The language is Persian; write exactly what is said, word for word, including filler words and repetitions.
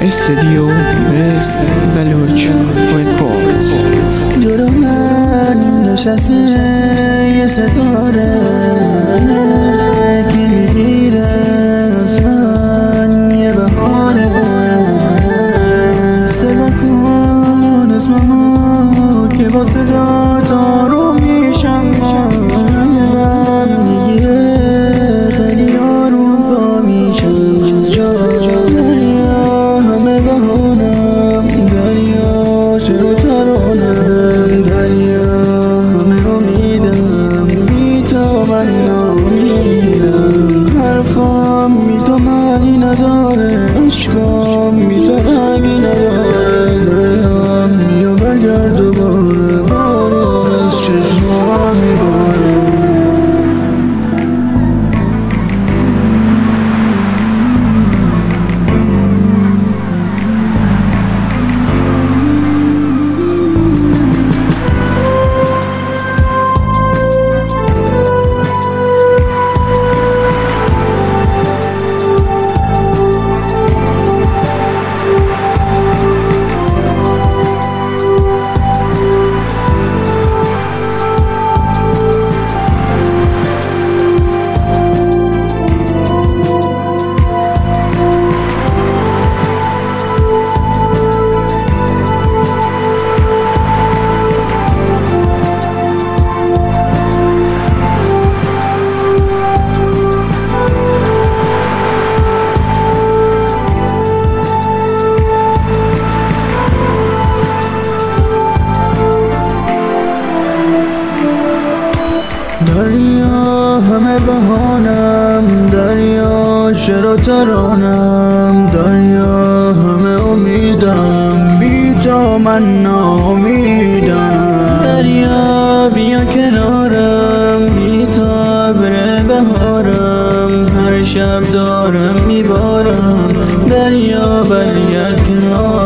استدیو بست بلوچ رکورد. جلو من نشسته یه ستاره که میگیره از من یه بهانه. صدا کن اسممو که با صدا آروم میشم. قلبم میگیره خیلی آروم پا میشم از جا. دریا همه بهانم، دریا چرا ترانم، دریا همه امیدم، بی تو من ناامیدم. حرفام بی تو معنی نداره، عشقام بی تو رنگی نداره. دلم بیا برگرد دوباره، بارون از چشمام میباره. دریا همه بهانم، دریا چرا ترانم، دریا همه امیدم، بی تو من ناامیدم. دریا بیا کنارم، بی تو بره بهارم، هر شب دارم میبارم. دریا برگرد کنارم.